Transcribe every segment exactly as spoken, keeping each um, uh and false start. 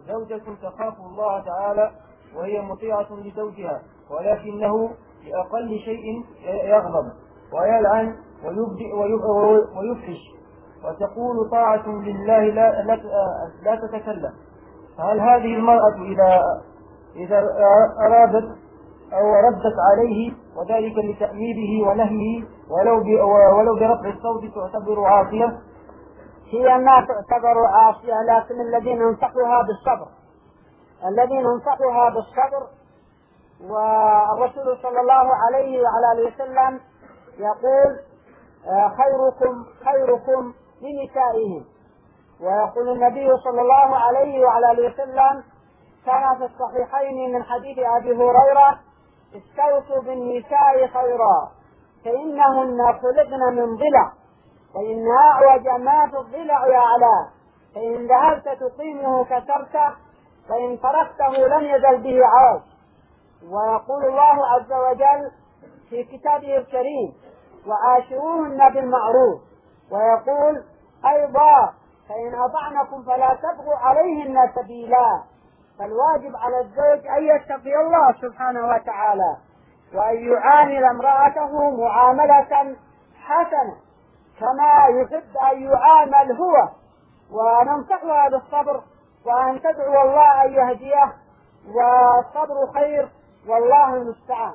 زوجة تخاف الله تعالى وهي مطيعة لزوجها، ولكنه بأقل شيء يغضب ويلعن ويفحش، وتقول طاعة لله لا, لا, لا تتكلم. فهل هذه المرأة إذا, إذا أرادت أو ردت عليه وذلك لتأميره ونهيه ولو, ولو برفع الصوت تعتبر عاصية؟ هي ما تعتبر عاصية، لكن الذين انصحوها بالصبر الذين انصحوها بالصبر والرسول صلى الله عليه وعلى آله وسلم يقول خيركم خيركم لنسائهم، ويقول النبي صلى الله عليه وعلى آله وسلم كان في الصحيحين من حديث أبي هريرة: استوصوا بالنساء خيرا فإنهن خلقن من ضلع، فإن أعوج ما في الضلع يعلى، فإن ذهبت تقيمه كسرته، فإن تركته لم يزل به عوج. ويقول الله عز وجل في كتابه الكريم: وعاشروهن بالمعروف، ويقول أيضا: فإن أطعنكم فلا تبغوا عليهن سبيلا. فالواجب على الزوج أن يتقي الله سبحانه وتعالى وأن يعامل امرأته معاملة حسنة كما يحب أن يعامل هو، وننصحها بالصبر وأن تدعو الله أن يهديه، والصبر خير والله المستعان.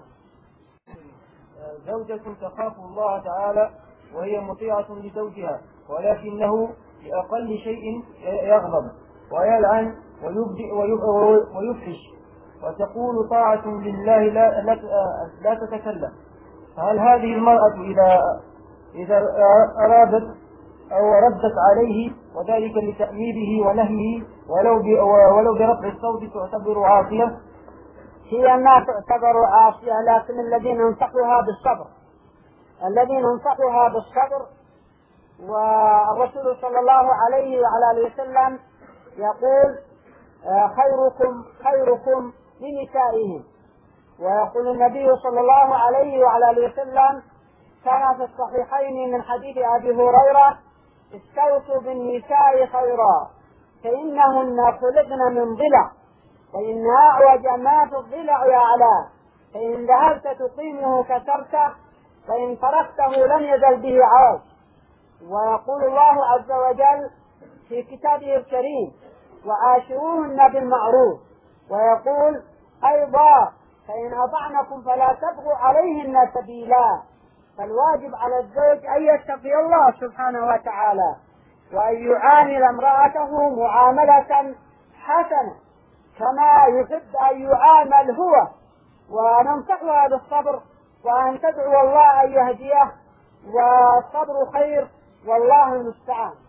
زوجة تخاف الله تعالى وهي مطيعة لزوجها، ولكنه بأقل شيء يغضب ويلعن ويفحش، وتقول طاعة لله لا, لا, لا تتكلم. فهل هذه المرأة إذا, إذا أرادت أو ردت عليه وذلك لتأميره ونهيه ولو, ولو برفع الصوت تعتبر عاصية؟ هي ما تعتبر عاصية، لكن الذين انصحوها بالصبر الذين انصحوها بالصبر والرسول صلى الله عليه وعلى آله وسلم يقول خيركم خيركم لنسائهم، ويقول النبي صلى الله عليه وعلى آله وسلم كان في الصحيحين من حديث أبي هريرة: استوصوا بالنساء خيرا فإنهن خلقن من ضلع، فإن أعوج ما في الضلع يعلى، فإن ذهبت تقيمه كسرته، فإن تركته لم يزل به عوج. ويقول الله عز وجل في كتابه الكريم: وعاشروهن بالمعروف، ويقول أيضا: فإن أطعنكم فلا تبغوا عليهن سبيلا. فالواجب على الزوج أن يتقي الله سبحانه وتعالى وأن يعامل امرأته معاملة حسنة كما يحب أن يعامل هو، وننصحها بالصبر وأن تدعو الله أن يهديه، والصبر خير والله المستعان.